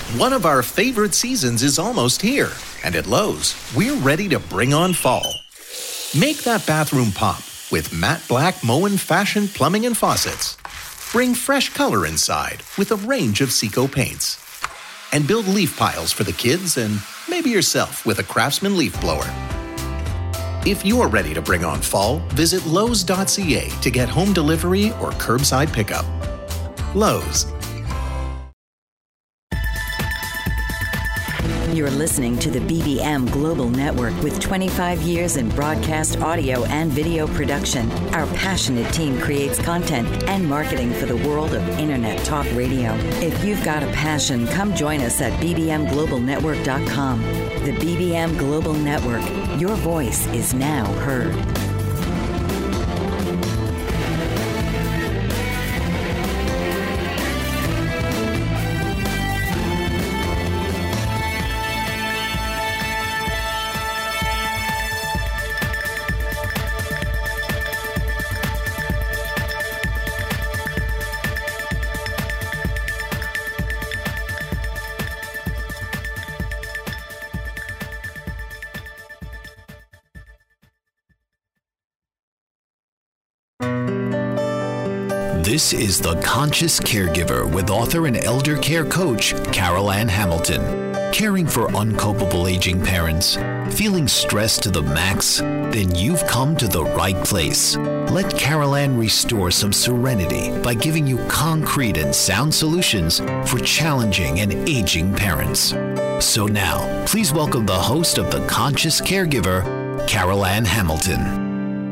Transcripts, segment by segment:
One of our favorite seasons is almost here, and at Lowe's, we're ready to bring on fall. Make that bathroom pop with matte black Moen Fashion Plumbing and Faucets. Bring fresh color inside with a range of Seco paints. And build leaf piles for the kids and maybe yourself with a Craftsman leaf blower. If you're ready to bring on fall, visit Lowe's.ca to get home delivery or curbside pickup. Lowe's. You're listening to the BBM Global Network with 25 years in broadcast audio and video production. Our passionate team creates content and marketing for the world of Internet talk radio. If you've got a passion, come join us at bbmglobalnetwork.com. The BBM Global Network. Your voice is now heard. This is The Conscious Caregiver with author and elder care coach, Carol Ann Hamilton. Caring for uncopable aging parents? Feeling stressed to the max? Then you've come to the right place. Let Carol Ann restore some serenity by giving you concrete and sound solutions for challenging and aging parents. So now, please welcome the host of The Conscious Caregiver, Carol Ann Hamilton.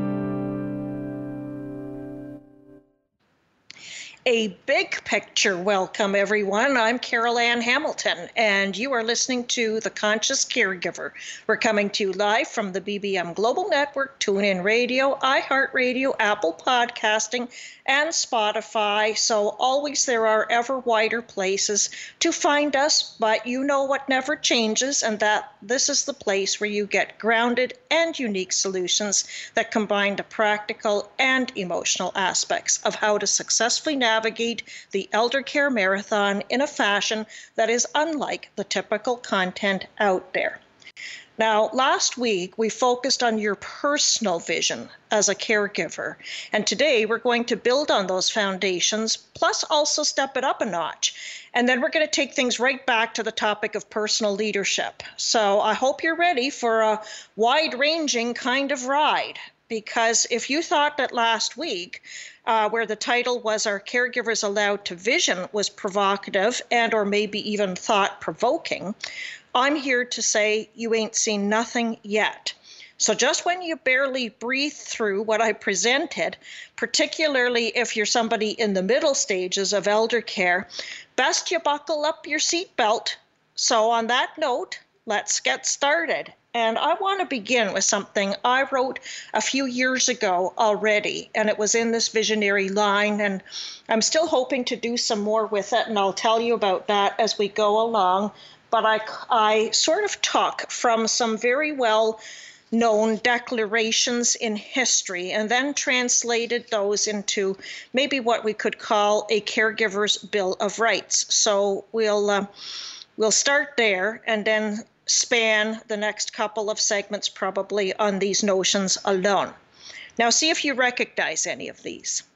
A big picture welcome, everyone. I'm Carol Ann Hamilton, and you are listening to The Conscious Caregiver. We're coming to you live from the BBM Global Network, TuneIn Radio, iHeartRadio, Apple Podcasting, and Spotify. So always there are ever wider places to find us, but you know what never changes, and that this is the place where you get grounded and unique solutions that combine the practical and emotional aspects of how to successfully navigate the elder care marathon in a fashion that is unlike the typical content out there. Now, last week, we focused on your personal vision as a caregiver, and today we're going to build on those foundations, plus also step it up a notch. And then we're going to take things right back to the topic of personal leadership. So I hope you're ready for a wide-ranging kind of ride, because if you thought that last week, where the title was Are Caregivers Allowed to Vision was provocative and or maybe even thought-provoking, I'm here to say you ain't seen nothing yet. So just when you barely breathe through what I presented, particularly if you're somebody in the middle stages of elder care, best you buckle up your seatbelt. So on that note, let's get started. And I want to begin with something I wrote a few years ago already, and it was in this visionary line, and I'm still hoping to do some more with it, and I'll tell you about that as we go along. But I sort of took from some very well-known declarations in history and then translated those into maybe what we could call a caregiver's Bill of Rights. So we'll start there and then span the next couple of segments probably on these notions alone. Now see if you recognize any of these.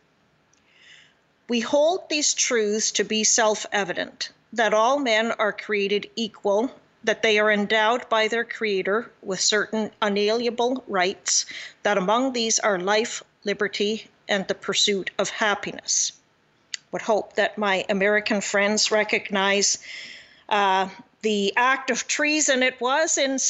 We hold these truths to be self-evident, that all men are created equal, that they are endowed by their Creator with certain unalienable rights, that among these are life, liberty, and the pursuit of happiness. Would hope that my American friends recognize the act of treason it was in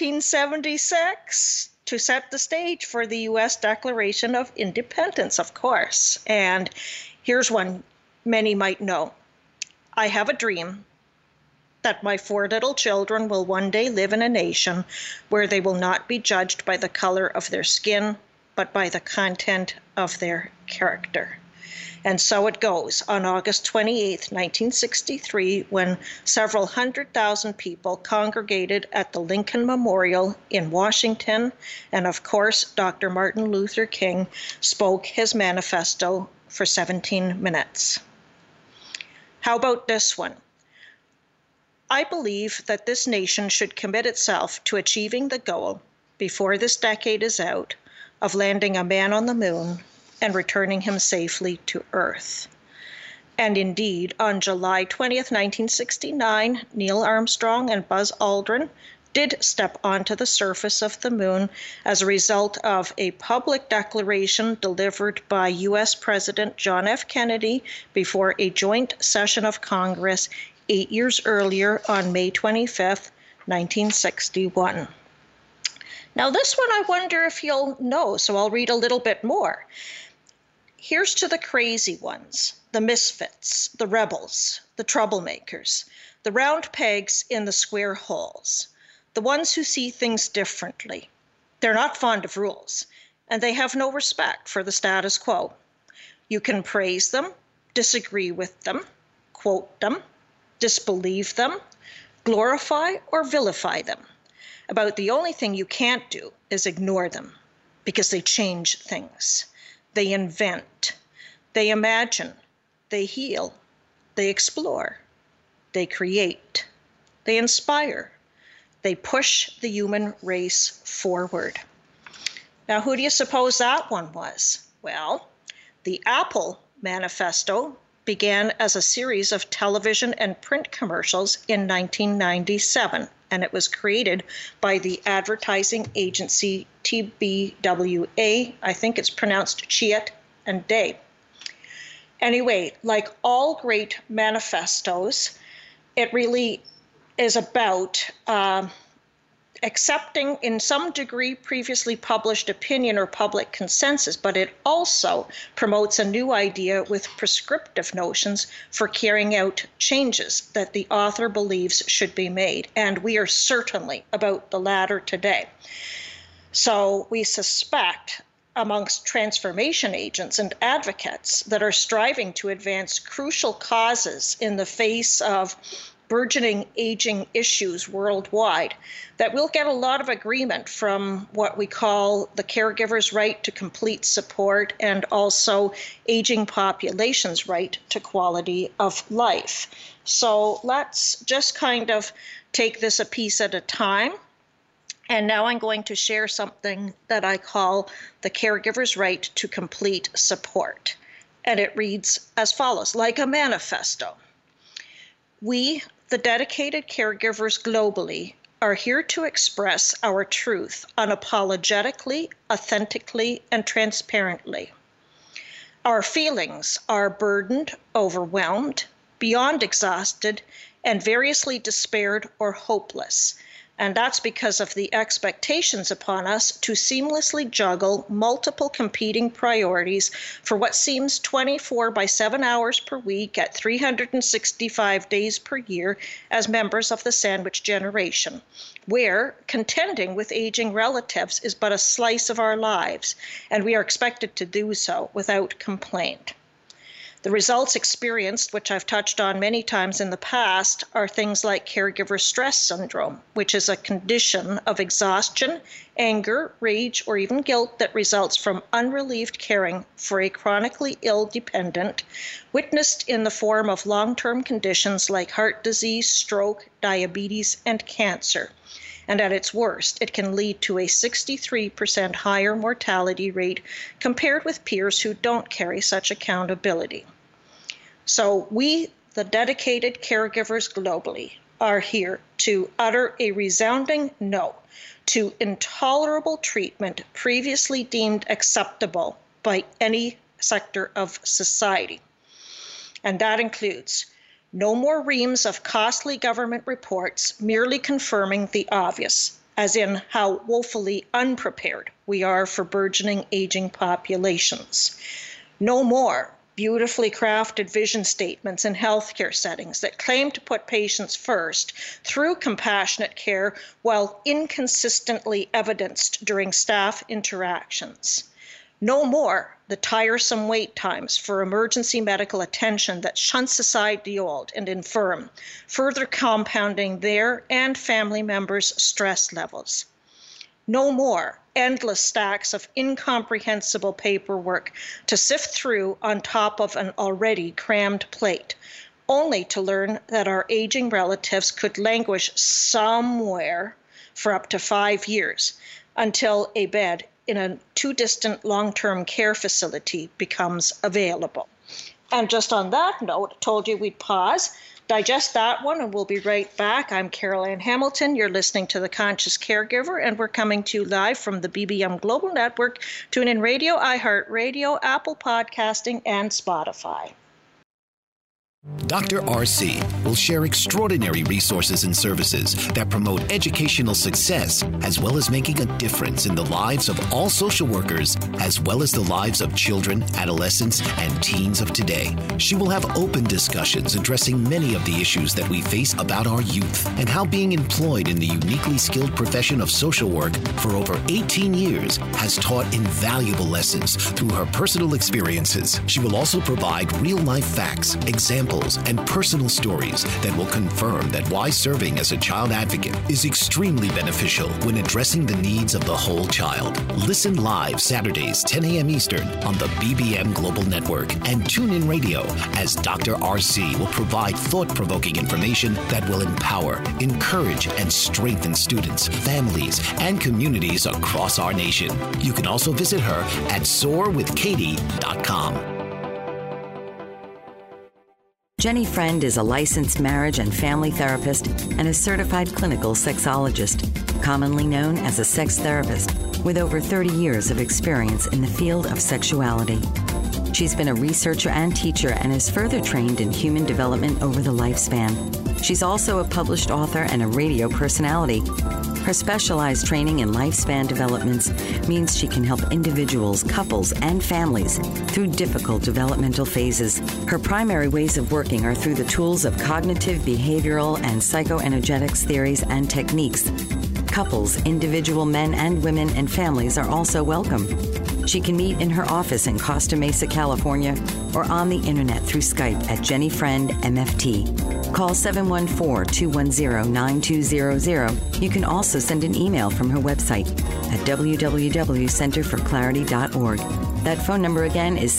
1776 to set the stage for the U.S. Declaration of Independence, of course. And here's one many might know. I have a dream that my 4 little children will one day live in a nation where they will not be judged by the color of their skin, but by the content of their character. And so it goes. On August 28, 1963, when several 100,000 people congregated at the Lincoln Memorial in Washington, and of course, Dr. Martin Luther King spoke his manifesto for 17 minutes. How about this one? I believe that this nation should commit itself to achieving the goal, before this decade is out, of landing a man on the moon and returning him safely to Earth. And indeed, on July 20th, 1969, Neil Armstrong and Buzz Aldrin did step onto the surface of the moon as a result of a public declaration delivered by U.S. President John F. Kennedy before a joint session of Congress 8 years earlier on May 25th, 1961. Now this one I wonder if you'll know, so I'll read a little bit more. Here's to the crazy ones, the misfits, the rebels, the troublemakers, the round pegs in the square holes, the ones who see things differently. They're not fond of rules, and they have no respect for the status quo. You can praise them, disagree with them, quote them, disbelieve them, glorify or vilify them. About the only thing you can't do is ignore them, because they change things. They invent, they imagine, they heal, they explore, they create, they inspire, they push the human race forward. Now, who do you suppose that one was? Well, the Apple Manifesto began as a series of television and print commercials in 1997, and it was created by the advertising agency TBWA. I think it's pronounced Chiat and Day. Anyway, like all great manifestos, it really is about accepting in some degree previously published opinion or public consensus, but it also promotes a new idea with prescriptive notions for carrying out changes that the author believes should be made. And we are certainly about the latter today. So we suspect amongst transformation agents and advocates that are striving to advance crucial causes in the face of burgeoning aging issues worldwide, that we'll get a lot of agreement from what we call the caregiver's right to complete support and also aging population's right to quality of life. So let's just kind of take this a piece at a time. And now I'm going to share something that I call the caregiver's right to complete support. And it reads as follows, like a manifesto. We, the dedicated caregivers globally, are here to express our truth unapologetically, authentically, and transparently. Our feelings are burdened, overwhelmed, beyond exhausted, and variously despaired or hopeless. And that's because of the expectations upon us to seamlessly juggle multiple competing priorities for what seems 24 by 7 hours per week at 365 days per year as members of the sandwich generation, where contending with aging relatives is but a slice of our lives, and we are expected to do so without complaint. The results experienced, which I've touched on many times in the past, are things like caregiver stress syndrome, which is a condition of exhaustion, anger, rage, or even guilt that results from unrelieved caring for a chronically ill dependent, witnessed in the form of long-term conditions like heart disease, stroke, diabetes, and cancer. And at its worst, it can lead to a 63% higher mortality rate compared with peers who don't carry such accountability. So we, the dedicated caregivers globally, are here to utter a resounding no to intolerable treatment previously deemed acceptable by any sector of society. And that includes no more reams of costly government reports merely confirming the obvious, as in how woefully unprepared we are for burgeoning aging populations. No more beautifully crafted vision statements in healthcare settings that claim to put patients first through compassionate care while inconsistently evidenced during staff interactions. No more the tiresome wait times for emergency medical attention that shunts aside the old and infirm, further compounding their and family members' stress levels. No more endless stacks of incomprehensible paperwork to sift through on top of an already crammed plate, only to learn that our aging relatives could languish somewhere for up to 5 years until a bed in a too distant long-term care facility becomes available. And just on that note, I told you we'd pause, digest that one, and we'll be right back. I'm Carol Ann Hamilton. You're listening to The Conscious Caregiver, and we're coming to you live from the BBM Global Network, TuneIn Radio, iHeartRadio, Apple Podcasting, and Spotify. Dr. RC will share extraordinary resources and services that promote educational success, as well as making a difference in the lives of all social workers, as well as the lives of children, adolescents, and teens of today. She will have open discussions addressing many of the issues that we face about our youth and how being employed in the uniquely skilled profession of social work for over 18 years has taught invaluable lessons through her personal experiences. She will also provide real-life facts, examples, and personal stories that will confirm that why serving as a child advocate is extremely beneficial when addressing the needs of the whole child. Listen live Saturdays, 10 a.m. Eastern on the BBM Global Network and TuneIn Radio as Dr. RC will provide thought-provoking information that will empower, encourage, and strengthen students, families, and communities across our nation. You can also visit her at soarwithkatie.com. Jenny Friend is a licensed marriage and family therapist and a certified clinical sexologist, commonly known as a sex therapist, with over 30 years of experience in the field of sexuality. She's been a researcher and teacher and is further trained in human development over the lifespan. She's also a published author and a radio personality. Her specialized training in lifespan developments means she can help individuals, couples, and families through difficult developmental phases. Her primary ways of working are through the tools of cognitive, behavioral, and psychoenergetics theories and techniques. Couples, individual men and women, and families are also welcome. She can meet in her office in Costa Mesa, California, or on the internet through Skype at Jenny Friend MFT. Call 714-210-9200. You can also send an email from her website at www.centerforclarity.org. That phone number again is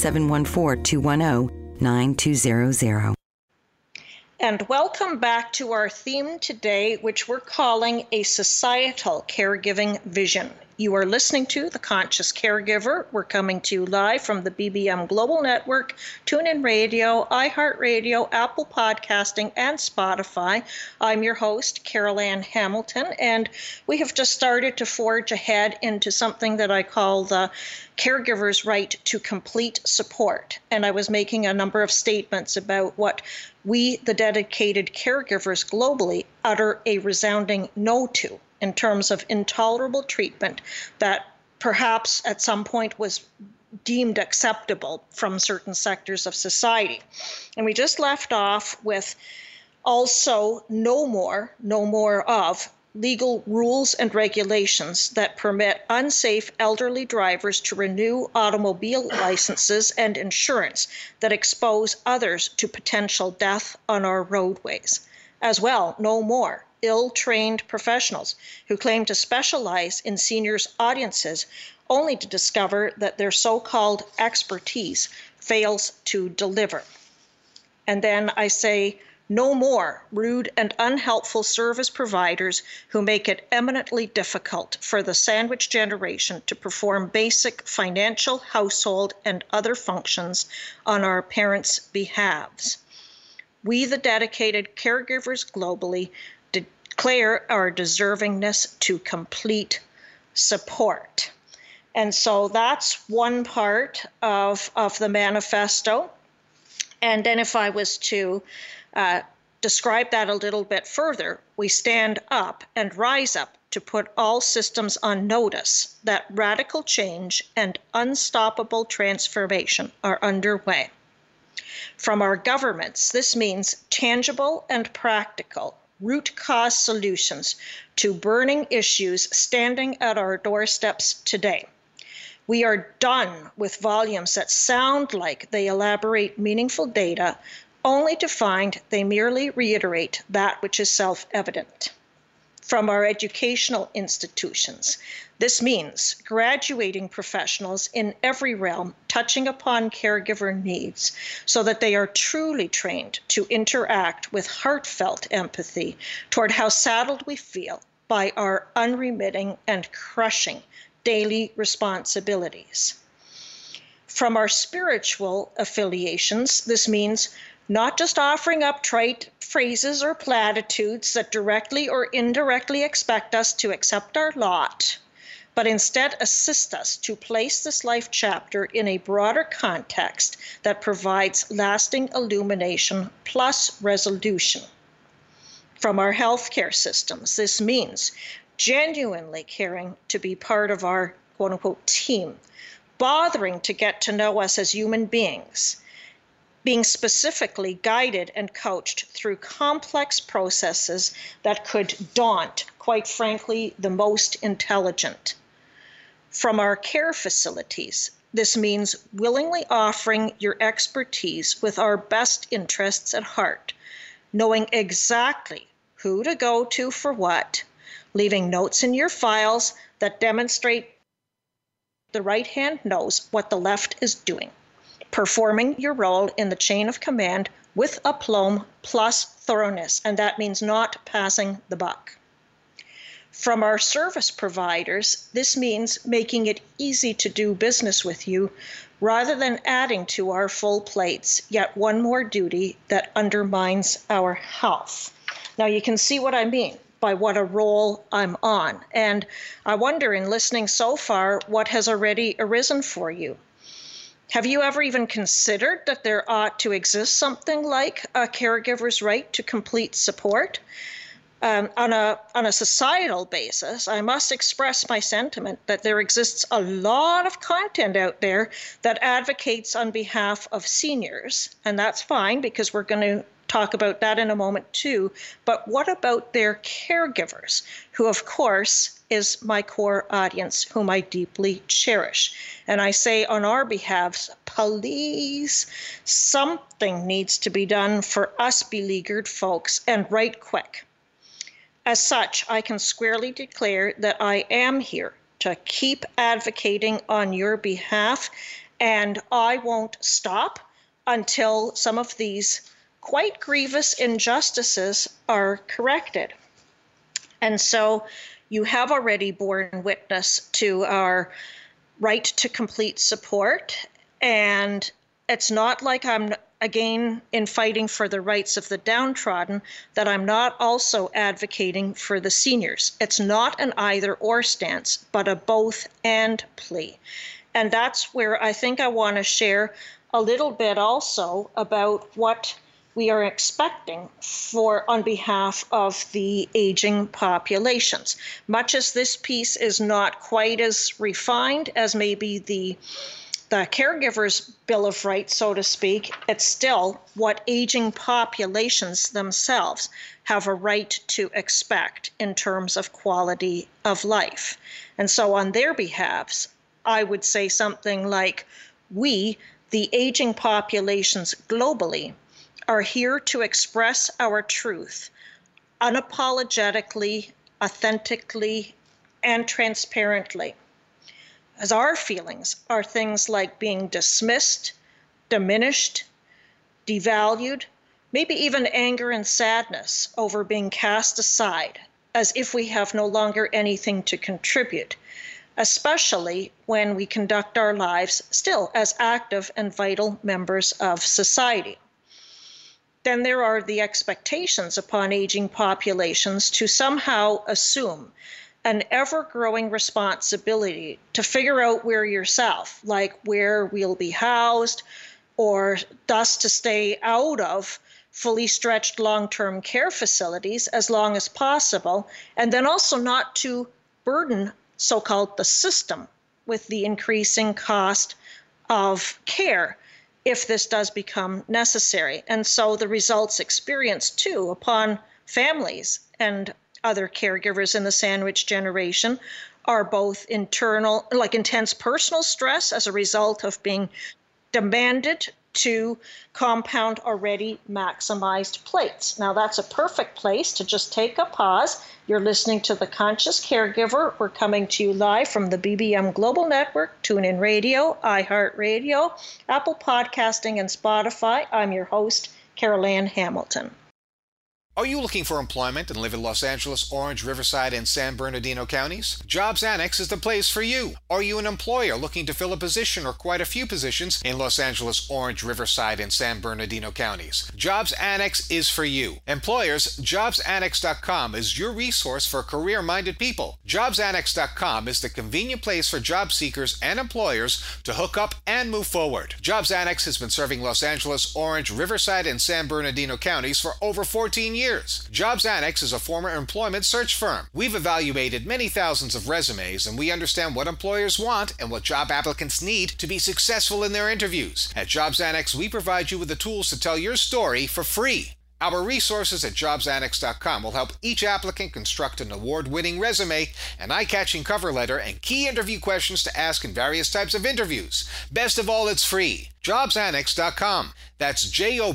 714-210-9200. And welcome back to our theme today, which we're calling a societal caregiving vision. You are listening to The Conscious Caregiver. We're coming to you live from the BBM Global Network, TuneIn Radio, iHeartRadio, Apple Podcasting, and Spotify. I'm your host, Carol Ann Hamilton, and we have just started to forge ahead into something that I call the caregiver's right to complete support. And I was making a number of statements about what we, the dedicated caregivers globally, utter a resounding no to, in terms of intolerable treatment that perhaps at some point was deemed acceptable from certain sectors of society. And we just left off with also no more of legal rules and regulations that permit unsafe elderly drivers to renew automobile licenses and insurance that expose others to potential death on our roadways. As well, no more ill-trained professionals who claim to specialize in seniors' audiences only to discover that their so-called expertise fails to deliver. And then I say, no more rude and unhelpful service providers who make it eminently difficult for the sandwich generation to perform basic financial, household, and other functions on our parents' behalves. We, the dedicated caregivers globally, declare our deservingness to complete support. And so that's one part of the manifesto. And then if I was to describe that a little bit further, we stand up and rise up to put all systems on notice that radical change and unstoppable transformation are underway. From our governments, this means tangible and practical root cause solutions to burning issues standing at our doorsteps today. We are done with volumes that sound like they elaborate meaningful data, only to find they merely reiterate that which is self-evident. From our educational institutions, this means graduating professionals in every realm touching upon caregiver needs so that they are truly trained to interact with heartfelt empathy toward how saddled we feel by our unremitting and crushing daily responsibilities. From our spiritual affiliations, this means not just offering up trite phrases or platitudes that directly or indirectly expect us to accept our lot, but instead assist us to place this life chapter in a broader context that provides lasting illumination plus resolution. From our healthcare systems, this means genuinely caring to be part of our quote-unquote team, bothering to get to know us as human beings, being specifically guided and coached through complex processes that could daunt, quite frankly, the most intelligent. From our care facilities, this means willingly offering your expertise with our best interests at heart, knowing exactly who to go to for what, leaving notes in your files that demonstrate the right hand knows what the left is doing, performing your role in the chain of command with aplomb plus thoroughness, and that means not passing the buck. From our service providers, this means making it easy to do business with you rather than adding to our full plates yet one more duty that undermines our health. Now you can see what I mean by what a role I'm on, and I wonder in listening so far what has already arisen for you. Have you ever even considered that there ought to exist something like a caregiver's right to complete support? On a societal basis, I must express my sentiment that there exists a lot of content out there that advocates on behalf of seniors, and that's fine because we're going to talk about that in a moment too. But what about their caregivers, who of course is my core audience, whom I deeply cherish? And I say on our behalf, please, something needs to be done for us beleaguered folks, and right quick. As such, I can squarely declare that I am here to keep advocating on your behalf, and I won't stop until some of these quite grievous injustices are corrected. And so you have already borne witness to our right to complete support, and it's not like I'm again in fighting for the rights of the downtrodden that I'm not also advocating for the seniors. It's not an either or stance, but a both and plea. And that's where I think I want to share a little bit also about what we are expecting for on behalf of the aging populations. Much as this piece is not quite as refined as maybe the caregiver's Bill of Rights, so to speak, it's still what aging populations themselves have a right to expect in terms of quality of life. And so on their behalves, I would say something like, we, the aging populations globally, are here to express our truth unapologetically, authentically, and transparently. As our feelings are things like being dismissed, diminished, devalued, maybe even anger and sadness over being cast aside, as if we have no longer anything to contribute, especially when we conduct our lives still as active and vital members of society. Then there are the expectations upon aging populations to somehow assume an ever-growing responsibility to figure out where yourself, like where we'll be housed, or thus to stay out of fully stretched long-term care facilities as long as possible, and then also not to burden so-called the system with the increasing cost of care if this does become necessary. And so the results experienced too upon families and other caregivers in the sandwich generation are both internal, like intense personal stress as a result of being demanded to compound already maximized plates. Now, that's a perfect place to just take a pause. You're listening to The Conscious Caregiver. We're coming to you live from the BBM Global Network, TuneIn Radio, iHeartRadio, Apple Podcasting, and Spotify. I'm your host, Carol-Ann Hamilton. Are you looking for employment and live in Los Angeles, Orange, Riverside, and San Bernardino counties? Jobs Annex is the place for you. Are you an employer looking to fill a position or quite a few positions in Los Angeles, Orange, Riverside, and San Bernardino counties? Jobs Annex is for you. Employers, JobsAnnex.com is your resource for career-minded people. JobsAnnex.com is the convenient place for job seekers and employers to hook up and move forward. Jobs Annex has been serving Los Angeles, Orange, Riverside, and San Bernardino counties for over 14 years. Jobs Annex is a former employment search firm. We've evaluated many thousands of resumes, and we understand what employers want and what job applicants need to be successful in their interviews. At Jobs Annex, we provide you with the tools to tell your story for free. Our resources at JobsAnnex.com will help each applicant construct an award-winning resume, an eye-catching cover letter, and key interview questions to ask in various types of interviews. Best of all, it's free. JobsAnnex.com. That's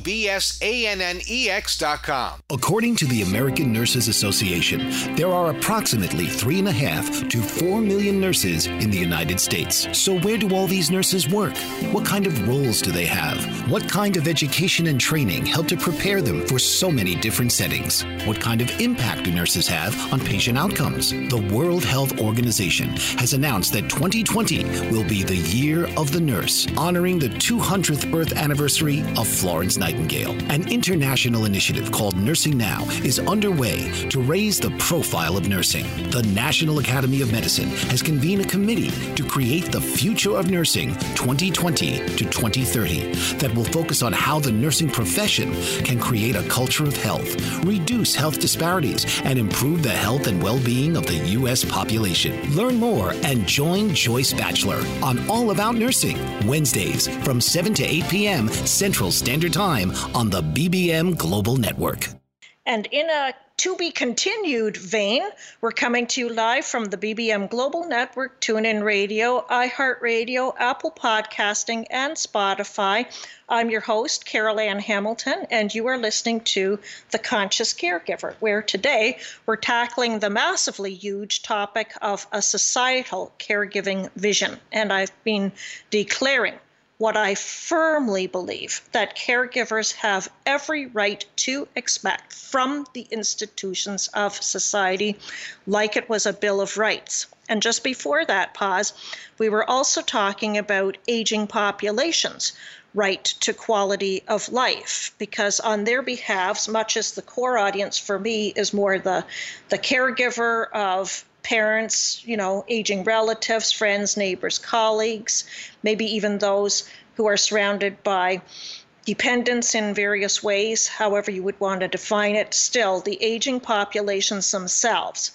JobsAnnex.com. According to the American Nurses Association, there are approximately 3.5 to 4 million nurses in the United States. So where do all these nurses work? What kind of roles do they have? What kind of education and training help to prepare them for so many different settings? What kind of impact do nurses have on patient outcomes? The World Health Organization has announced that 2020 will be the year of the nurse, honoring the 200th birth anniversary of Florence Nightingale. An international initiative called Nursing Now is underway to raise the profile of nursing. The National Academy of Medicine has convened a committee to create the Future of Nursing 2020 to 2030 that will focus on how the nursing profession can create a culture of health, reduce health disparities, and improve the health and well-being of the U.S. population. Learn more and join Joyce Batchelor on All About Nursing, Wednesdays from 7 to 8 p.m. Central Standard Time on the BBM Global Network. And in a to-be-continued vein, we're coming to you live from the BBM Global Network, TuneIn Radio, iHeartRadio, Apple Podcasting, and Spotify. I'm your host, Carol-Ann Hamilton, and you are listening to The Conscious Caregiver, where today we're tackling the massively huge topic of a societal caregiving vision. And I've been declaring what I firmly believe that caregivers have every right to expect from the institutions of society, like it was a Bill of Rights. And just before that pause, we were also talking about aging populations' right to quality of life, because on their behalf, much as the core audience for me is more the caregiver of parents, aging relatives, friends, neighbors, colleagues, maybe even those who are surrounded by dependents in various ways, however you would want to define it. Still, the aging populations themselves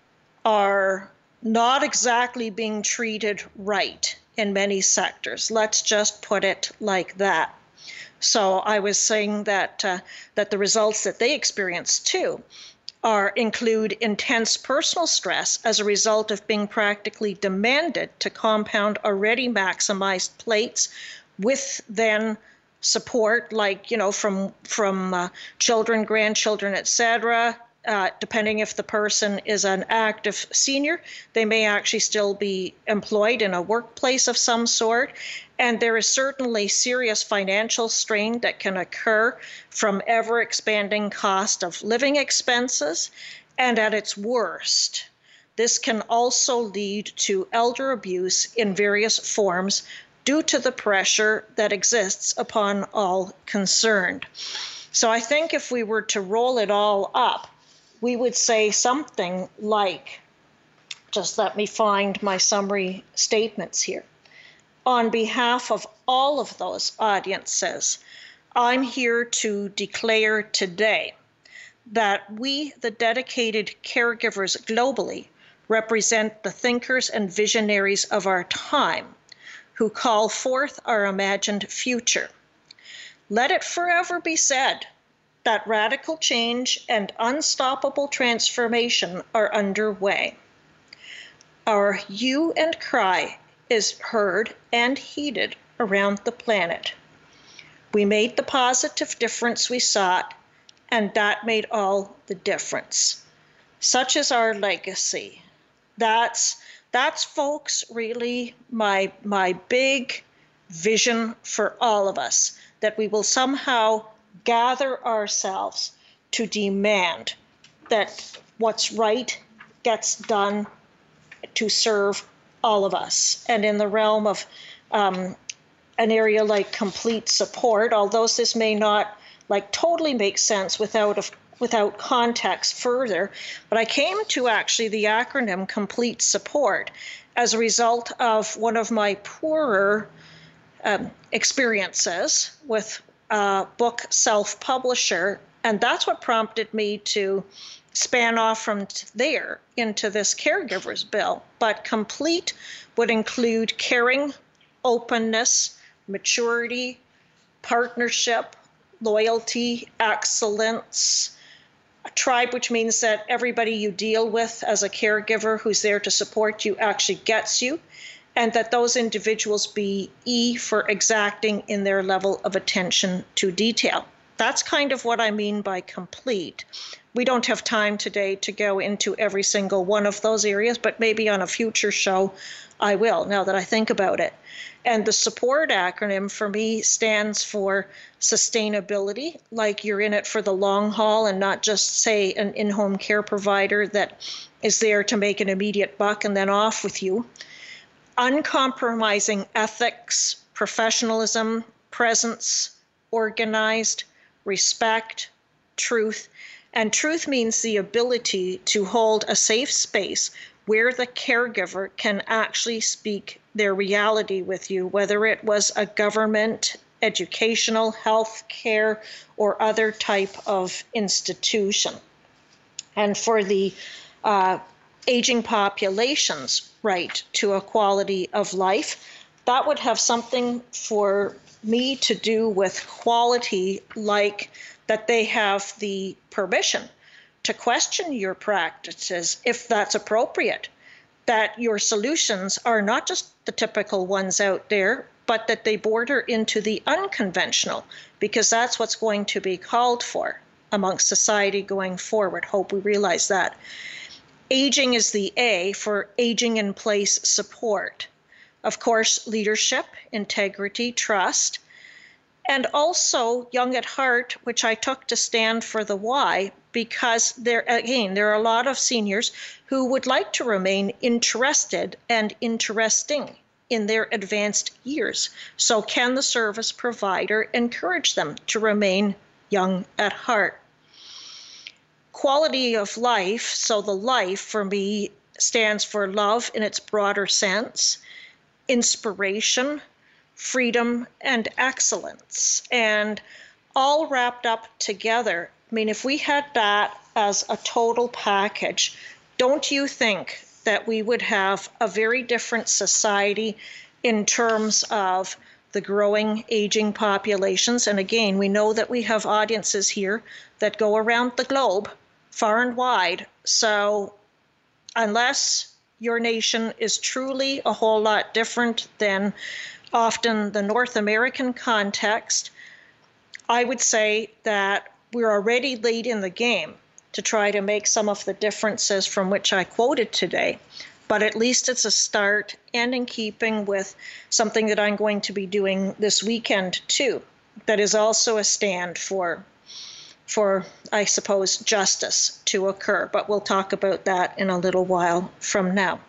are not exactly being treated right in many sectors. Let's just put it like that. So I was saying that the results that they experience too include intense personal stress as a result of being practically demanded to compound already maximized plates with then support like, from children, grandchildren, etc. Depending if the person is an active senior, they may actually still be employed in a workplace of some sort. And there is certainly serious financial strain that can occur from ever-expanding cost of living expenses. And at its worst, this can also lead to elder abuse in various forms due to the pressure that exists upon all concerned. So I think if we were to roll it all up, we would say something like, just let me find my summary statements here. On behalf of all of those audiences, I'm here to declare today that we, the dedicated caregivers globally, represent the thinkers and visionaries of our time who call forth our imagined future. Let it forever be said that radical change and unstoppable transformation are underway. Our hue and cry is heard and heeded around the planet. We made the positive difference we sought, and that made all the difference. Such is our legacy. That's folks, really my big vision for all of us, that we will somehow gather ourselves to demand that what's right gets done to serve all of us. And in the realm of an area like complete support, although this may not like totally make sense without context further, but I came to actually the acronym complete support as a result of one of my poorer experiences with a book self-publisher, and that's what prompted me to span off from there into this caregiver's bill. But complete would include caring, openness, maturity, partnership, loyalty, excellence, a tribe, which means that everybody you deal with as a caregiver who's there to support you actually gets you, and that those individuals be E for exacting in their level of attention to detail. That's kind of what I mean by complete. We don't have time today to go into every single one of those areas, but maybe on a future show I will, now that I think about it. And the support acronym for me stands for sustainability, like you're in it for the long haul and not just, say, an in-home care provider that is there to make an immediate buck and then off with you. Uncompromising ethics, professionalism, presence, organized, respect, truth. And truth means the ability to hold a safe space where the caregiver can actually speak their reality with you, whether it was a government, educational, health care, or other type of institution. And for the aging population's right to a quality of life, that would have something for me to do with quality, like that they have the permission to question your practices if that's appropriate, that your solutions are not just the typical ones out there, but that they border into the unconventional, because that's what's going to be called for amongst society going forward. Hope we realize that. Aging is the A for aging in place support. Of course, leadership, integrity, trust, and also young at heart, which I took to stand for the Y, because there are a lot of seniors who would like to remain interested and interesting in their advanced years. So can the service provider encourage them to remain young at heart? Quality of life, so the life for me stands for love in its broader sense, inspiration, freedom, and excellence, and all wrapped up together. I mean, if we had that as a total package, don't you think that we would have a very different society in terms of the growing aging populations? And again, we know that we have audiences here that go around the globe, far and wide. So unless your nation is truly a whole lot different than often the North American context, I would say that we're already late in the game to try to make some of the differences from which I quoted today. But at least it's a start, and in keeping with something that I'm going to be doing this weekend too, that is also a stand for I suppose, justice to occur. But we'll talk about that in a little while from now.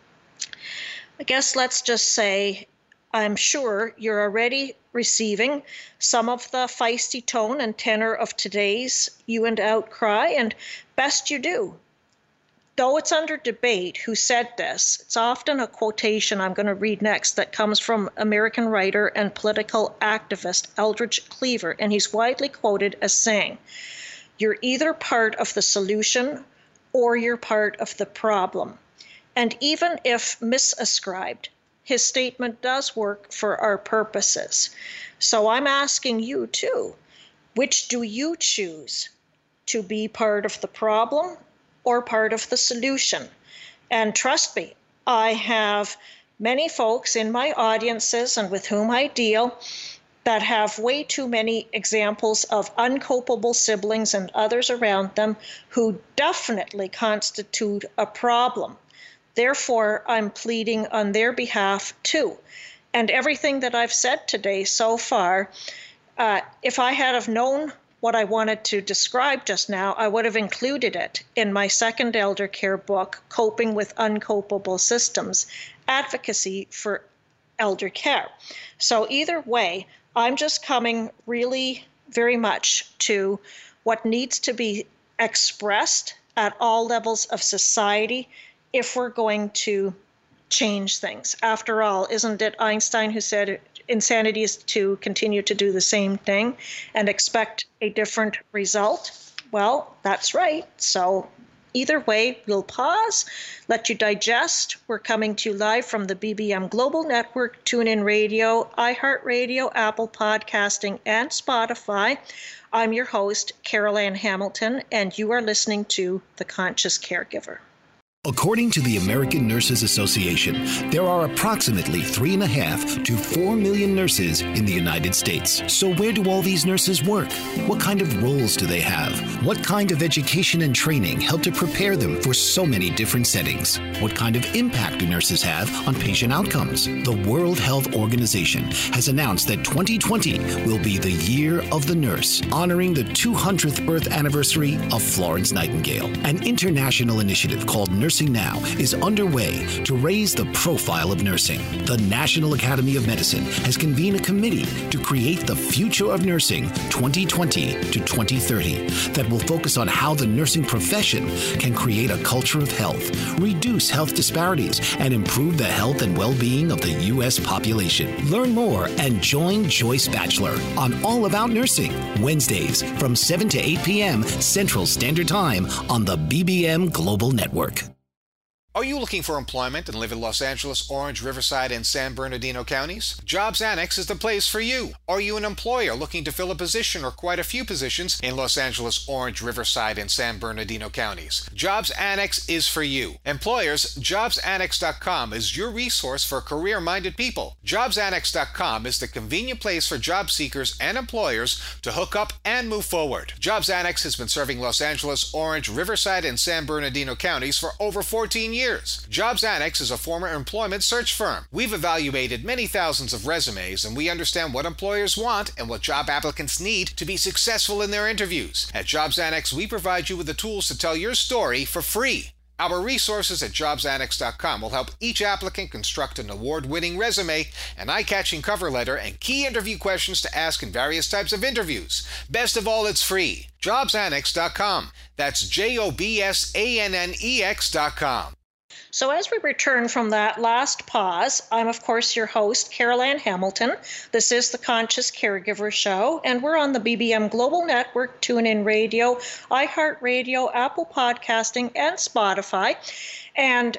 I guess let's just say I'm sure you're already receiving some of the feisty tone and tenor of today's You and Outcry, and best you do. Though it's under debate who said this, it's often a quotation I'm going to read next that comes from American writer and political activist Eldridge Cleaver, and he's widely quoted as saying, "You're either part of the solution or you're part of the problem." And even if misascribed, his statement does work for our purposes. So I'm asking you too, which do you choose? To be part of the problem or part of the solution? And trust me, I have many folks in my audiences and with whom I deal that have way too many examples of uncopable siblings and others around them who definitely constitute a problem. Therefore, I'm pleading on their behalf too. And everything that I've said today so far, if I had have known what I wanted to describe just now, I would have included it in my second elder care book, Coping with Uncopable Systems, Advocacy for Elder Care. So either way, I'm just coming really very much to what needs to be expressed at all levels of society if we're going to change things. After all, isn't it Einstein who said insanity is to continue to do the same thing and expect a different result? Well, that's right. So either way, we'll pause, let you digest. We're coming to you live from the BBM Global Network, TuneIn Radio, iHeartRadio, Apple Podcasting, and Spotify. I'm your host, Carol Ann Hamilton, and you are listening to The Conscious Caregiver. According to the American Nurses Association, there are approximately 3.5 to 4 million nurses in the United States. So where do all these nurses work? What kind of roles do they have? What kind of education and training help to prepare them for so many different settings? What kind of impact do nurses have on patient outcomes? The World Health Organization has announced that 2020 will be the Year of the Nurse, honoring the 200th birth anniversary of Florence Nightingale. An international initiative called Nursing Now is underway to raise the profile of nursing. The National Academy of Medicine has convened a committee to create the Future of Nursing 2020 to 2030 that will focus on how the nursing profession can create a culture of health, reduce health disparities, and improve the health and well-being of the U.S. population. Learn more and join Joyce Batchelor on All About Nursing, Wednesdays from 7 to 8 p.m. Central Standard Time on the BBM Global Network. Are you looking for employment and live in Los Angeles, Orange, Riverside, and San Bernardino counties? Jobs Annex is the place for you. Are you an employer looking to fill a position or quite a few positions in Los Angeles, Orange, Riverside, and San Bernardino counties? Jobs Annex is for you. Employers, JobsAnnex.com is your resource for career-minded people. JobsAnnex.com is the convenient place for job seekers and employers to hook up and move forward. Jobs Annex has been serving Los Angeles, Orange, Riverside, and San Bernardino counties for over 14 years. Jobs Annex is a former employment search firm. We've evaluated many thousands of resumes, and we understand what employers want and what job applicants need to be successful in their interviews. At Jobs Annex, we provide you with the tools to tell your story for free. Our resources at JobsAnnex.com will help each applicant construct an award-winning resume, an eye-catching cover letter, and key interview questions to ask in various types of interviews. Best of all, it's free. JobsAnnex.com. That's JobsAnnex.com. So as we return from that last pause, I'm, of course, your host, Carol Ann Hamilton. This is the Conscious Caregiver Show, and we're on the BBM Global Network, TuneIn Radio, iHeartRadio, Apple Podcasting, and Spotify. And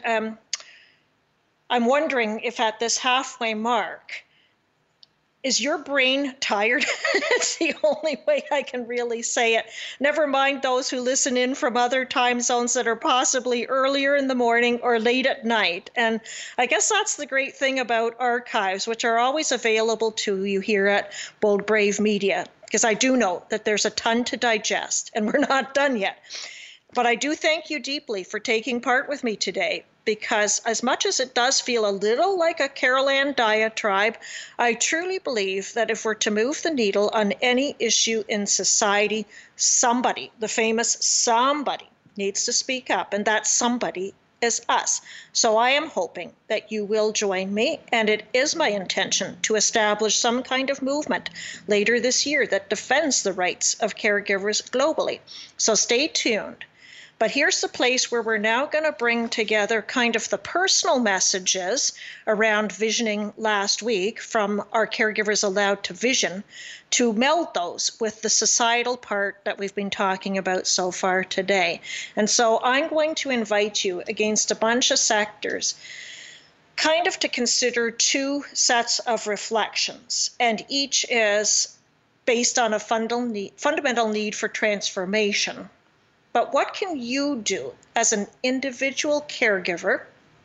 I'm wondering if at this halfway mark, is your brain tired? It's the only way I can really say it. Never mind those who listen in from other time zones that are possibly earlier in the morning or late at night. And I guess that's the great thing about archives, which are always available to you here at Bold Brave Media, because I do know that there's a ton to digest, and we're not done yet. But I do thank you deeply for taking part with me today, because as much as it does feel a little like a Carol Ann diatribe, I truly believe that if we're to move the needle on any issue in society, somebody, the famous somebody, needs to speak up, and that somebody is us. So I am hoping that you will join me, and it is my intention to establish some kind of movement later this year that defends the rights of caregivers globally. So stay tuned. But here's the place where we're now going to bring together kind of the personal messages around visioning last week from our Caregivers Allowed to Vision to meld those with the societal part that we've been talking about so far today. And so I'm going to invite you against a bunch of sectors kind of to consider two sets of reflections, and each is based on a fundamental need for transformation. But what can you do as an individual caregiver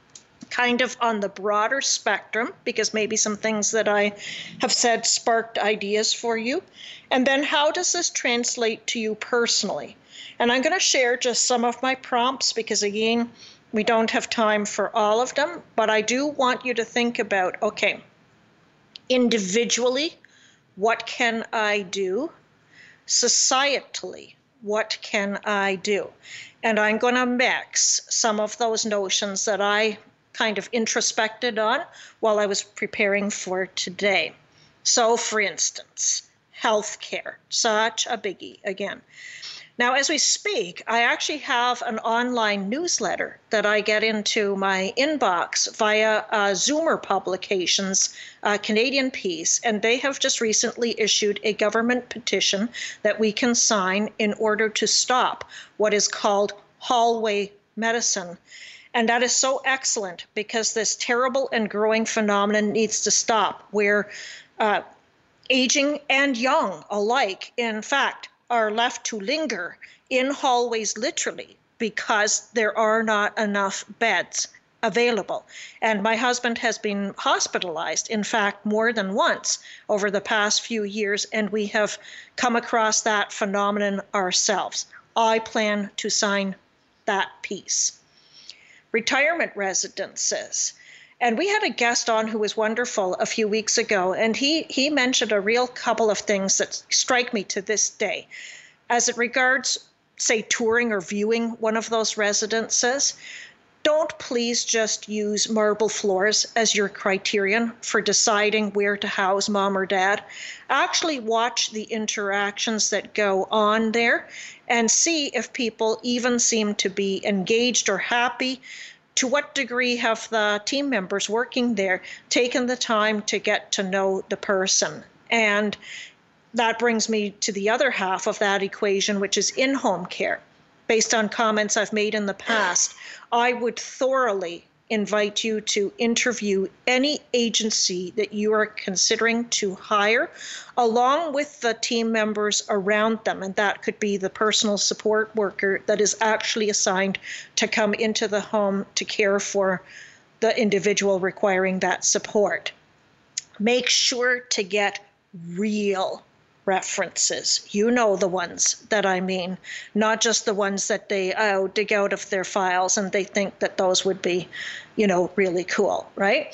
kind of on the broader spectrum, because maybe some things that I have said sparked ideas for you. And then how does this translate to you personally? And I'm going to share just some of my prompts because, again, we don't have time for all of them, but I do want you to think about, okay, individually, what can I do? Societally, what can I do? And I'm going to mix some of those notions that I kind of introspected on while I was preparing for today. So, for instance, healthcare, such a biggie again. Now, as we speak, I actually have an online newsletter that I get into my inbox via Zoomer Publications, Canadian piece, and they have just recently issued a government petition that we can sign in order to stop what is called hallway medicine. And that is so excellent because this terrible and growing phenomenon needs to stop, where aging and young alike, in fact, are left to linger in hallways literally because there are not enough beds available. And my husband has been hospitalized, in fact, more than once over the past few years, and we have come across that phenomenon ourselves. I plan to sign that piece. Retirement residences. And we had a guest on who was wonderful a few weeks ago, and he mentioned a real couple of things that strike me to this day. As it regards, say, touring or viewing one of those residences, don't please just use marble floors as your criterion for deciding where to house mom or dad. Actually watch the interactions that go on there and see if people even seem to be engaged or happy. To what degree have the team members working there taken the time to get to know the person? And that brings me to the other half of that equation, which is in-home care. Based on comments I've made in the past, I would thoroughly invite you to interview any agency that you are considering to hire, along with the team members around them. And that could be the personal support worker that is actually assigned to come into the home to care for the individual requiring that support. Make sure to get real references. You know the ones that I mean, not just the ones that they dig out of their files and they think that those would be, really cool, right?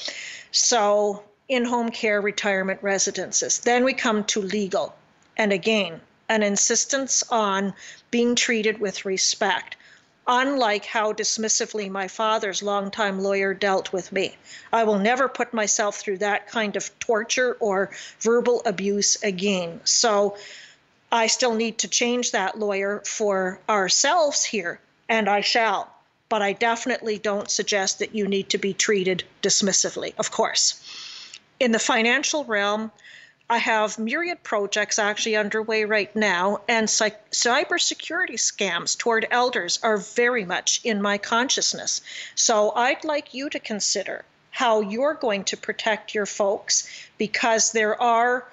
So in-home care, retirement residences. Then we come to legal. And again, an insistence on being treated with respect. Unlike how dismissively my father's longtime lawyer dealt with me. I will never put myself through that kind of torture or verbal abuse again. So I still need to change that lawyer for ourselves here, and I shall. But I definitely don't suggest that you need to be treated dismissively, of course. In the financial realm, I have myriad projects actually underway right now, and cybersecurity scams toward elders are very much in my consciousness. So I'd like you to consider how you're going to protect your folks, because there are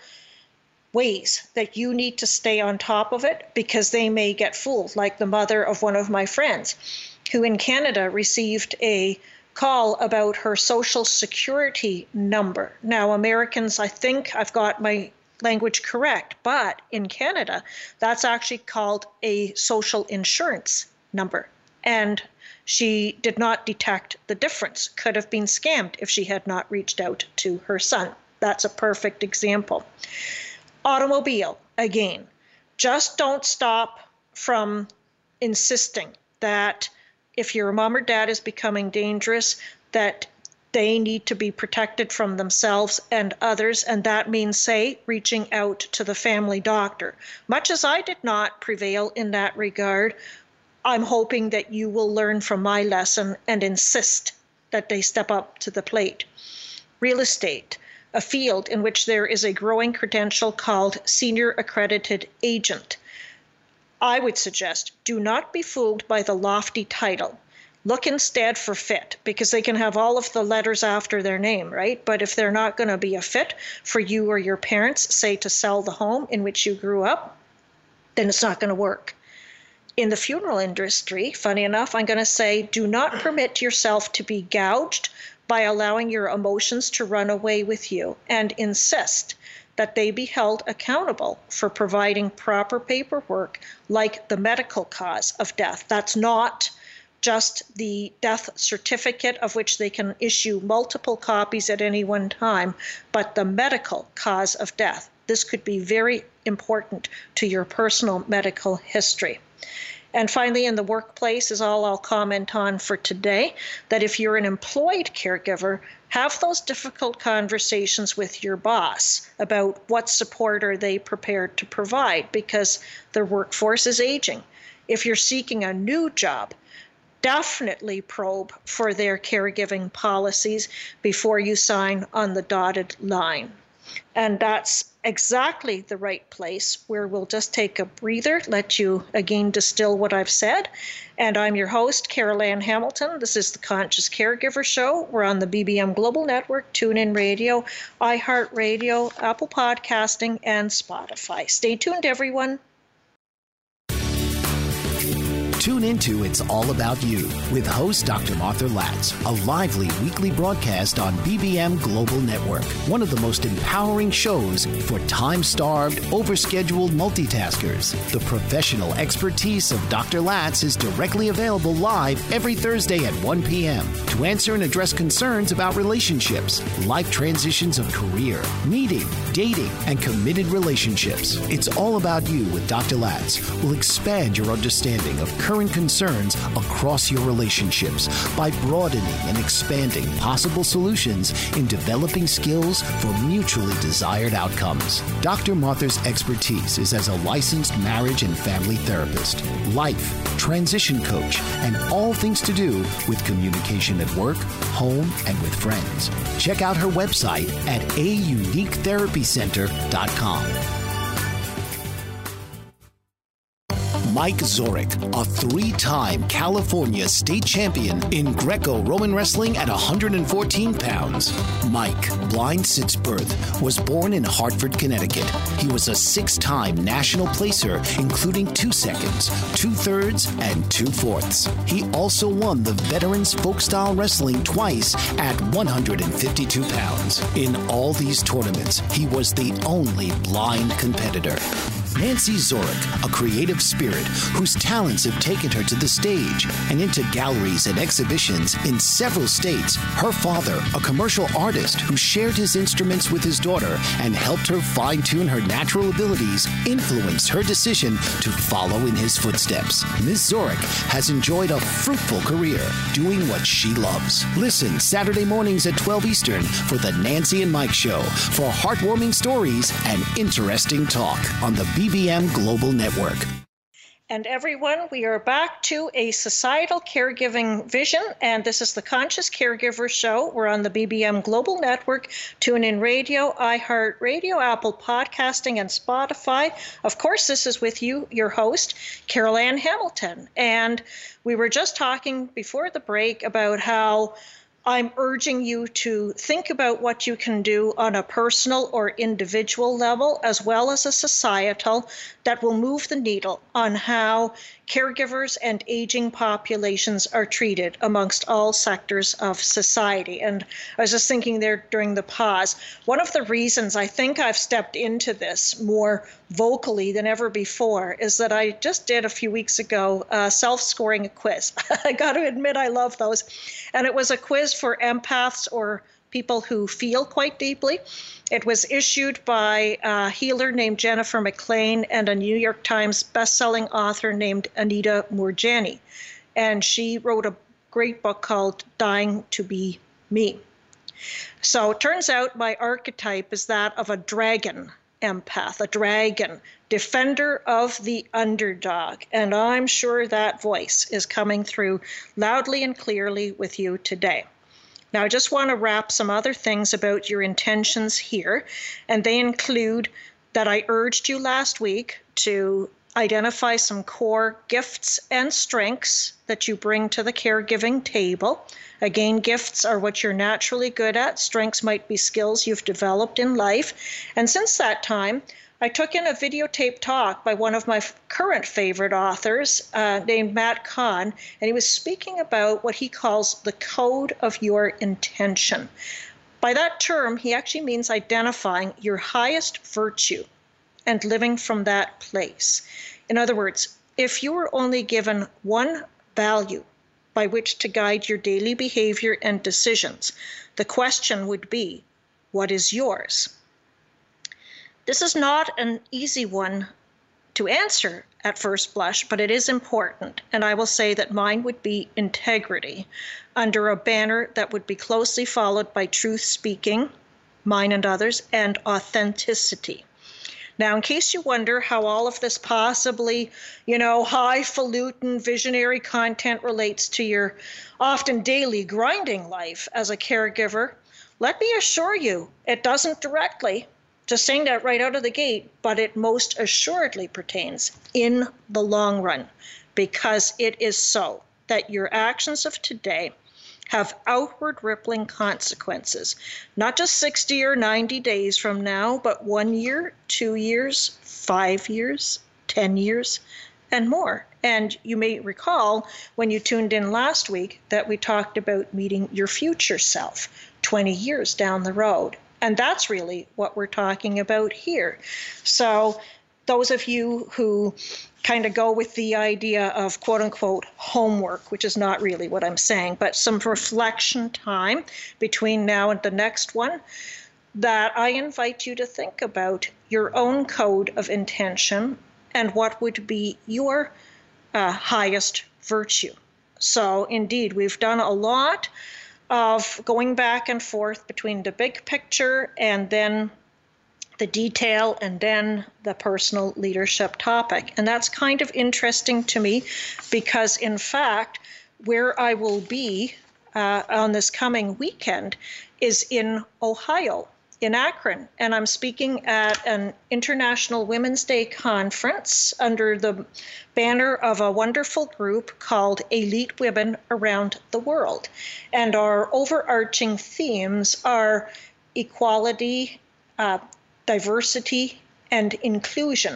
ways that you need to stay on top of it, because they may get fooled, like the mother of one of my friends who in Canada received a call about her social security number. Now, Americans, I think I've got my language correct, but in Canada, that's actually called a social insurance number. And she did not detect the difference. Could have been scammed if she had not reached out to her son. That's a perfect example. Automobile, again, just don't stop from insisting that if your mom or dad is becoming dangerous, that they need to be protected from themselves and others, and that means, say, reaching out to the family doctor. Much as I did not prevail in that regard, I'm hoping that you will learn from my lesson and insist that they step up to the plate. Real estate, a field in which there is a growing credential called Senior Accredited Agent. I would suggest do not be fooled by the lofty title. Look instead for fit, because they can have all of the letters after their name, right? But if they're not going to be a fit for you or your parents, say to sell the home in which you grew up, then it's not going to work. In the funeral industry, funny enough, I'm going to say do not permit yourself to be gouged by allowing your emotions to run away with you, and insist that they be held accountable for providing proper paperwork like the medical cause of death. That's not just the death certificate, of which they can issue multiple copies at any one time, but the medical cause of death. This could be very important to your personal medical history. And finally, in the workplace is all I'll comment on for today, that if you're an employed caregiver, have those difficult conversations with your boss about what support are they prepared to provide, because their workforce is aging. If you're seeking a new job, definitely probe for their caregiving policies before you sign on the dotted line. And that's exactly the right place where we'll just take a breather, let you again distill what I've said. And I'm your host, Carol-Ann Hamilton. This is the Conscious Caregiver Show. We're on the BBM Global Network, TuneIn Radio, iHeartRadio, Apple Podcasting, and Spotify. Stay tuned, everyone. Tune into It's All About You with host Dr. Martha Latz, a lively weekly broadcast on BBM Global Network, one of the most empowering shows for time-starved, overscheduled multitaskers. The professional expertise of Dr. Latz is directly available live every Thursday at 1 p.m. to answer and address concerns about relationships, life transitions of career, meeting, dating, and committed relationships. It's All About You with Dr. Latz will expand your understanding of current concerns across your relationships by broadening and expanding possible solutions in developing skills for mutually desired outcomes. Dr. Martha's expertise is as a licensed marriage and family therapist, life, transition coach, and all things to do with communication at work, home, and with friends. Check out her website at auniquetherapycenter.com. Mike Zorich, a three-time California state champion in Greco-Roman wrestling at 114 pounds. Mike, blind since birth, was born in Hartford, Connecticut. He was a six-time national placer, including 2 seconds, 2/3, and 2/4. He also won the Veterans Folk-Style Wrestling twice at 152 pounds. In all these tournaments, he was the only blind competitor. Nancy Zorich, a creative spirit whose talents have taken her to the stage and into galleries and exhibitions in several states. Her father, a commercial artist who shared his instruments with his daughter and helped her fine-tune her natural abilities, influenced her decision to follow in his footsteps. Ms. Zorich has enjoyed a fruitful career doing what she loves. Listen Saturday mornings at 12 Eastern for the Nancy and Mike Show for heartwarming stories and interesting talk on the BBM Global Network. And everyone, we are back to a societal caregiving vision, and this is the Conscious Caregiver Show. We're on the BBM Global Network, TuneIn Radio, iHeartRadio, Apple Podcasting, and Spotify. Of course, this is with you, your host, Carol-Ann Hamilton. And we were just talking before the break about how I'm urging you to think about what you can do on a personal or individual level, as well as a societal, that will move the needle on how caregivers and aging populations are treated amongst all sectors of society. And I was just thinking there during the pause, one of the reasons I think I've stepped into this more vocally than ever before is that I just did a few weeks ago self-scoring a quiz. I got to admit I love those. And it was a quiz for empaths or people who feel quite deeply. It was issued by a healer named Jennifer McLean and a New York Times bestselling author named Anita Moorjani. And she wrote a great book called Dying to Be Me. So it turns out my archetype is that of a dragon empath, a dragon, defender of the underdog. And I'm sure that voice is coming through loudly and clearly with you today. Now, I just want to wrap some other things about your intentions here, and they include that I urged you last week to identify some core gifts and strengths that you bring to the caregiving table. Again, gifts are what you're naturally good at. Strengths might be skills you've developed in life. And since that time, I took in a videotape talk by one of my current favorite authors named Matt Kahn, and he was speaking about what he calls the code of your intention. By that term, he actually means identifying your highest virtue and living from that place. In other words, if you were only given one value by which to guide your daily behavior and decisions, the question would be, what is yours? This is not an easy one to answer at first blush, but it is important. And I will say that mine would be integrity, under a banner that would be closely followed by truth speaking, mine and others, and authenticity. Now, in case you wonder how all of this possibly, highfalutin visionary content relates to your often daily grinding life as a caregiver, let me assure you, it doesn't directly. Just saying that right out of the gate, but it most assuredly pertains in the long run, because it is so that your actions of today have outward rippling consequences, not just 60 or 90 days from now, but 1 year, 2 years, 5 years, 10 years, and more. And you may recall when you tuned in last week that we talked about meeting your future self 20 years down the road. And that's really what we're talking about here. So those of you who kind of go with the idea of quote unquote homework, which is not really what I'm saying, but some reflection time between now and the next one, that I invite you to think about your own code of intention and what would be your highest virtue. So indeed, we've done a lot of going back and forth between the big picture and then the detail and then the personal leadership topic. And that's kind of interesting to me because, in fact, where I will be on this coming weekend is in Ohio, in Akron. And I'm speaking at an International Women's Day conference under the banner of a wonderful group called Elite Women Around the World. And our overarching themes are equality, diversity, and inclusion.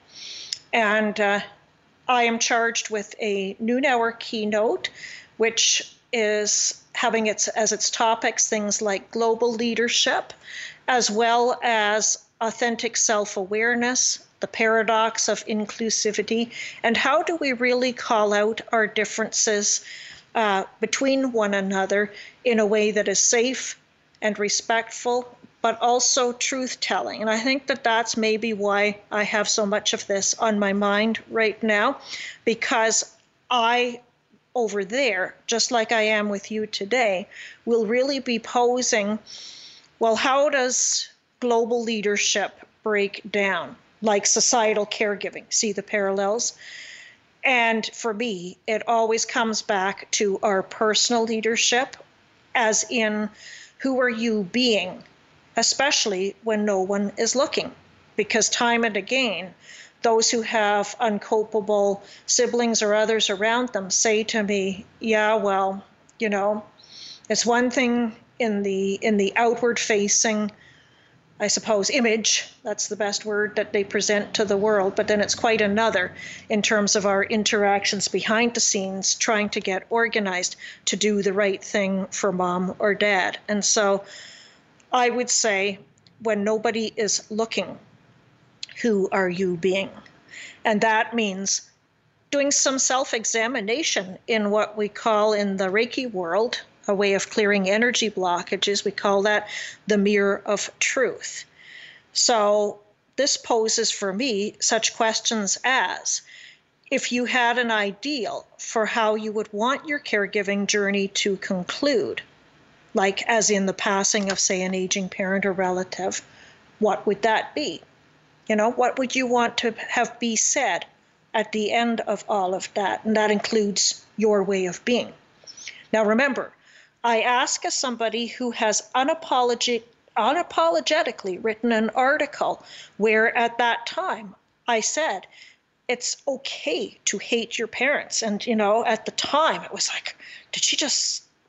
And I am charged with a noon hour keynote, which is having as its topics things like global leadership, as well as authentic self-awareness, the paradox of inclusivity, and how do we really call out our differences between one another in a way that is safe and respectful, but also truth-telling. And I think that that's maybe why I have so much of this on my mind right now, because I, over there, just like I am with you today, will really be posing, well, how does global leadership break down? Like societal caregiving, see the parallels? And for me, it always comes back to our personal leadership, as in, who are you being, especially when no one is looking? Because time and again, those who have uncopable siblings or others around them say to me, yeah, well, it's one thing in the outward facing, I suppose, image, that's the best word, that they present to the world, but then it's quite another in terms of our interactions behind the scenes, trying to get organized to do the right thing for mom or dad. And so I would say, when nobody is looking, who are you being? And that means doing some self-examination in what we call in the Reiki world a way of clearing energy blockages. We call that the mirror of truth. So this poses for me such questions as, if you had an ideal for how you would want your caregiving journey to conclude, like as in the passing of, say, an aging parent or relative, what would that be? What would you want to have be said at the end of all of that? And that includes your way of being. Now, remember, I ask as somebody who has unapologetically written an article where at that time I said, it's okay to hate your parents. And, at the time it was like, did she just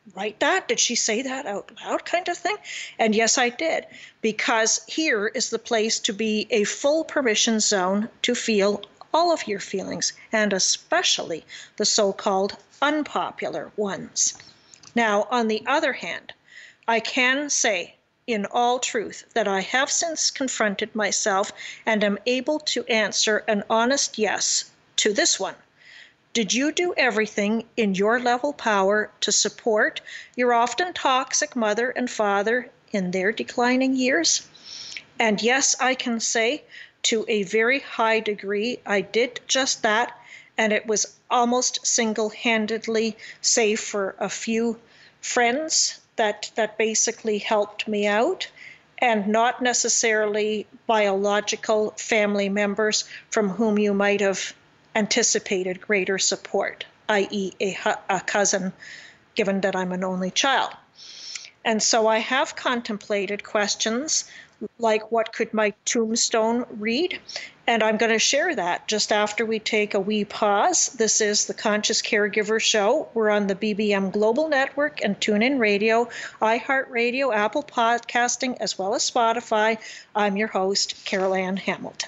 write that? Did she say that out loud kind of thing? And yes, I did, because here is the place to be a full permission zone to feel all of your feelings, and especially the so-called unpopular ones. Now, on the other hand, I can say in all truth that I have since confronted myself and am able to answer an honest yes to this one. Did you do everything in your level power to support your often toxic mother and father in their declining years? And yes, I can say to a very high degree, I did just that, and it was almost single-handedly, save for a few friends that basically helped me out, and not necessarily biological family members from whom you might have anticipated greater support, i.e. a cousin, given that I'm an only child. And so I have contemplated questions like, what could my tombstone read? And I'm going to share that just after we take a wee pause. This is the Conscious Caregiver Show. We're on the BBM Global Network and TuneIn Radio, iHeartRadio, Apple Podcasting, as well as Spotify. I'm your host, Carol Ann Hamilton.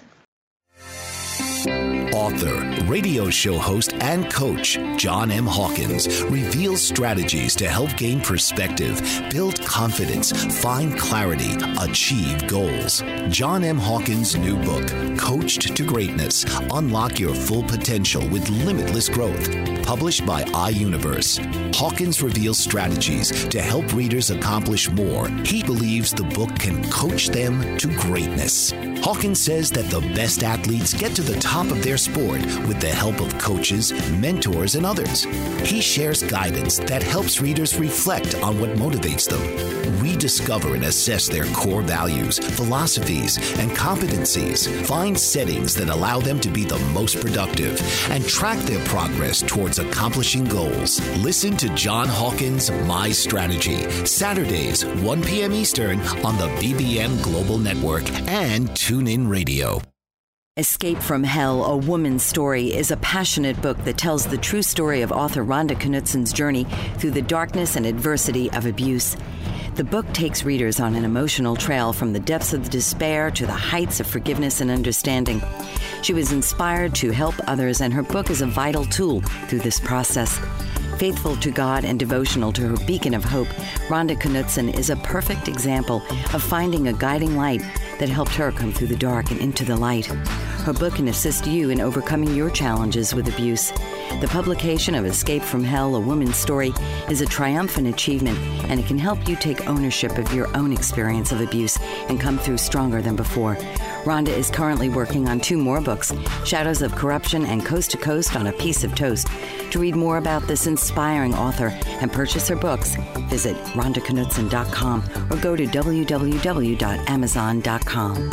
Author, radio show host, and coach John M. Hawkins reveals strategies to help gain perspective, build confidence, find clarity, achieve goals. John M. Hawkins' new book, Coached to Greatness, Unlock Your Full Potential with Limitless Growth, published by iUniverse. Hawkins reveals strategies to help readers accomplish more. He believes the book can coach them to greatness. Hawkins says that the best athletes get to the top of their sport with the help of coaches, mentors, and others. He shares guidance that helps readers reflect on what motivates them, rediscover and assess their core values, philosophies, and competencies, find settings that allow them to be the most productive, and track their progress towards accomplishing goals. Listen to John Hawkins' My Strategy, Saturdays, 1 p.m. Eastern on the BBM Global Network and TuneIn Radio. Escape from Hell, A Woman's Story is a passionate book that tells the true story of author Rhonda Knutsen's journey through the darkness and adversity of abuse. The book takes readers on an emotional trail from the depths of despair to the heights of forgiveness and understanding. She was inspired to help others, and her book is a vital tool through this process. Faithful to God and devotional to her beacon of hope, Rhonda Knutsen is a perfect example of finding a guiding light that helped her come through the dark and into the light. Her book can assist you in overcoming your challenges with abuse. The publication of Escape from Hell, A Woman's Story is a triumphant achievement, and it can help you take ownership of your own experience of abuse and come through stronger than before. Rhonda is currently working on 2 more books, Shadows of Corruption and Coast to Coast on a Piece of Toast. To read more about this inspiring author and purchase her books, visit RhondaKnutsen.com or go to www.amazon.com.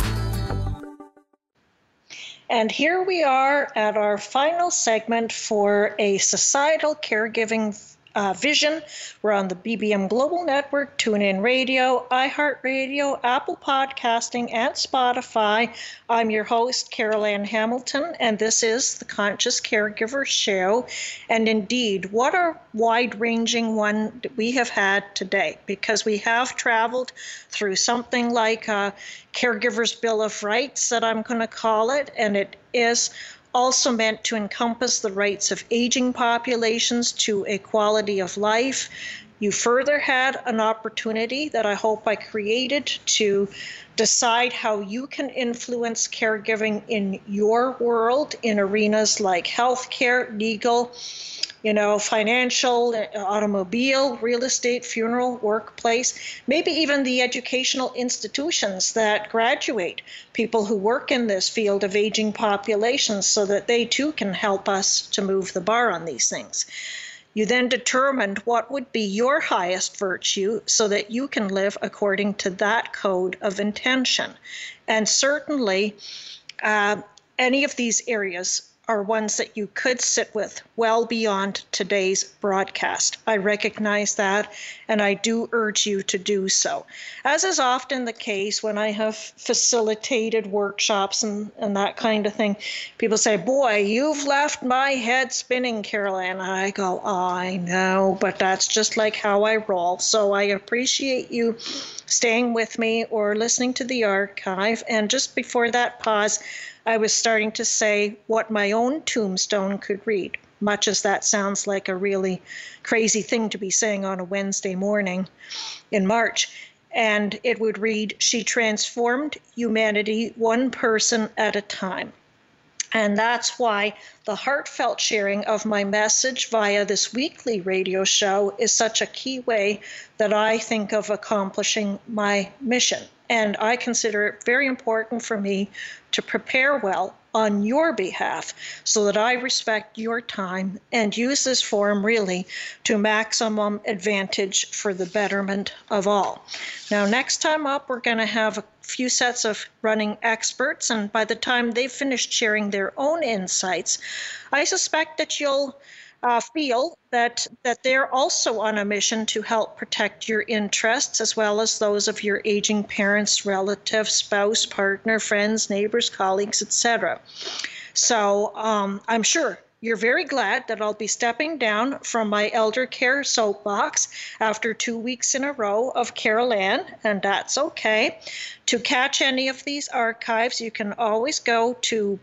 And here we are at our final segment for a societal caregiving vision. We're on the BBM Global Network, TuneIn Radio, iHeartRadio, Apple Podcasting, and Spotify. I'm your host, Carol Ann Hamilton, and this is the Conscious Caregiver Show. And indeed, what a wide-ranging one we have had today, because we have traveled through something like a Caregiver's Bill of Rights, that I'm going to call it, and it is also meant to encompass the rights of aging populations to a quality of life. You further had an opportunity that I hope I created to decide how you can influence caregiving in your world in arenas like healthcare, legal, financial, automobile, real estate, funeral, workplace, maybe even the educational institutions that graduate people who work in this field of aging populations, so that they too can help us to move the bar on these things. You then determined what would be your highest virtue so that you can live according to that code of intention. And certainly, any of these areas are ones that you could sit with well beyond today's broadcast. I recognize that, and I do urge you to do so. As is often the case when I have facilitated workshops and that kind of thing, people say, boy, you've left my head spinning, Carol Ann. I go, I know, but that's just like how I roll. So I appreciate you staying with me or listening to the archive. And just before that pause, I was starting to say what my own tombstone could read, much as that sounds like a really crazy thing to be saying on a Wednesday morning in March. And it would read, "She transformed humanity one person at a time." And that's why the heartfelt sharing of my message via this weekly radio show is such a key way that I think of accomplishing my mission. And I consider it very important for me to prepare well on your behalf so that I respect your time and use this forum really to maximum advantage for the betterment of all. Now, next time up, we're going to have a few sets of running experts, and by the time they've finished sharing their own insights, I suspect that you'll feel that they're also on a mission to help protect your interests as well as those of your aging parents, relatives, spouse, partner, friends, neighbors, colleagues, etc. So I'm sure you're very glad that I'll be stepping down from my elder care soapbox after 2 weeks in a row of Carol Ann, and that's okay. To catch any of these archives, you can always go to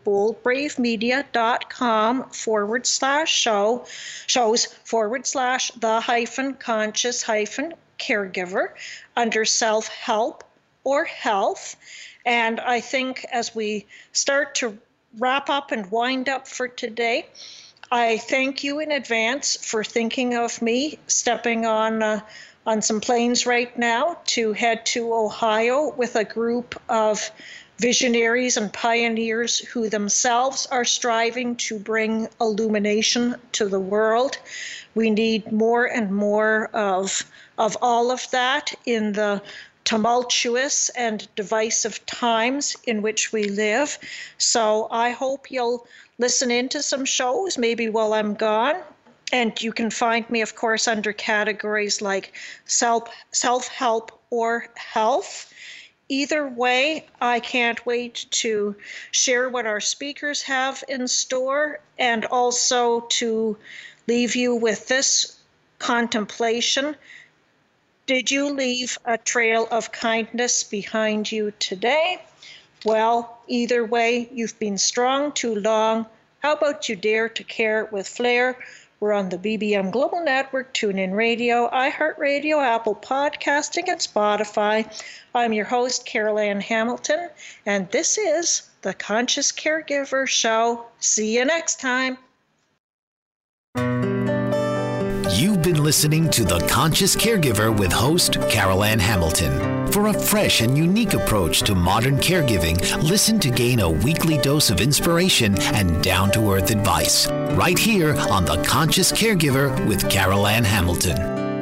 boldbravemedia.com/shows/the-conscious-caregiver under self-help or health. And I think as we start to wrap up and wind up for today, I thank you in advance for thinking of me, stepping on some planes right now to head to Ohio with a group of visionaries and pioneers who themselves are striving to bring illumination to the world. We need more and more of all of that in the tumultuous and divisive times in which we live. So I hope you'll listen into some shows, maybe while I'm gone. And you can find me, of course, under categories like self-help or health. Either way, I can't wait to share what our speakers have in store and also to leave you with this contemplation. Did you leave a trail of kindness behind you today? Well, either way, you've been strong too long. How about you dare to care with flair? We're on the BBM Global Network, TuneIn Radio, iHeartRadio, Apple Podcasting, and Spotify. I'm your host, Carol Ann Hamilton, and this is The Conscious Caregiver Show. See you next time. You've been listening to The Conscious Caregiver with host Carol Ann Hamilton. For a fresh and unique approach to modern caregiving, listen to gain a weekly dose of inspiration and down-to-earth advice. Right here on The Conscious Caregiver with Carol Ann Hamilton.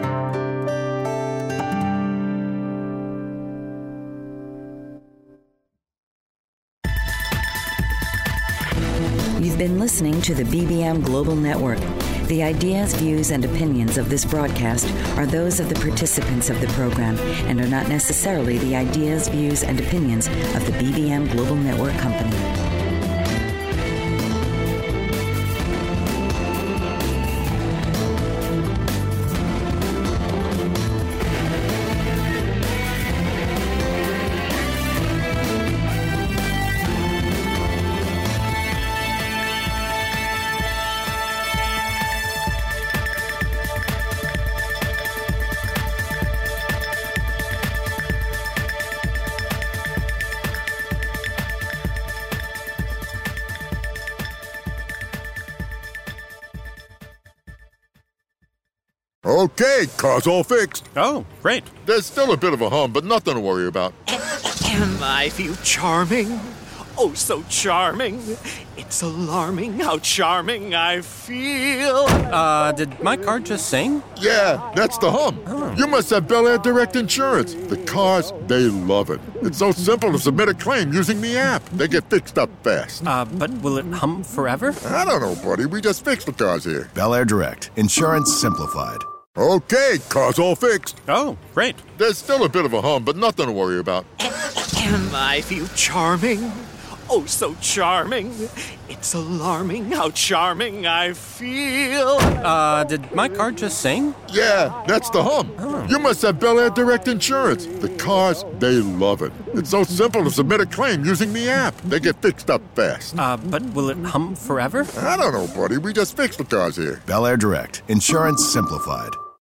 You've been listening to the BBM Global Network. The ideas, views, and opinions of this broadcast are those of the participants of the program and are not necessarily the ideas, views, and opinions of the BBM Global Network Company. Okay, car's all fixed. Oh, great. There's still a bit of a hum, but nothing to worry about. I feel charming. Oh, so charming. It's alarming how charming I feel. Did my car just sing? Yeah, that's the hum. Oh. You must have Bel Air Direct Insurance. The cars, they love it. It's so simple to submit a claim using the app. They get fixed up fast. But will it hum forever? I don't know, buddy. We just fixed the cars here. Bel Air Direct. Insurance simplified. Okay, car's all fixed. Oh, great. There's still a bit of a hum, but nothing to worry about. I feel charming. Oh, so charming. It's alarming how charming I feel. Did my car just sing? Yeah, that's the hum. Oh. You must have Bel Air Direct Insurance. The cars, they love it. It's so simple to submit a claim using the app. They get fixed up fast. But will it hum forever? I don't know, buddy. We just fixed the cars here. Bel Air Direct. Insurance simplified.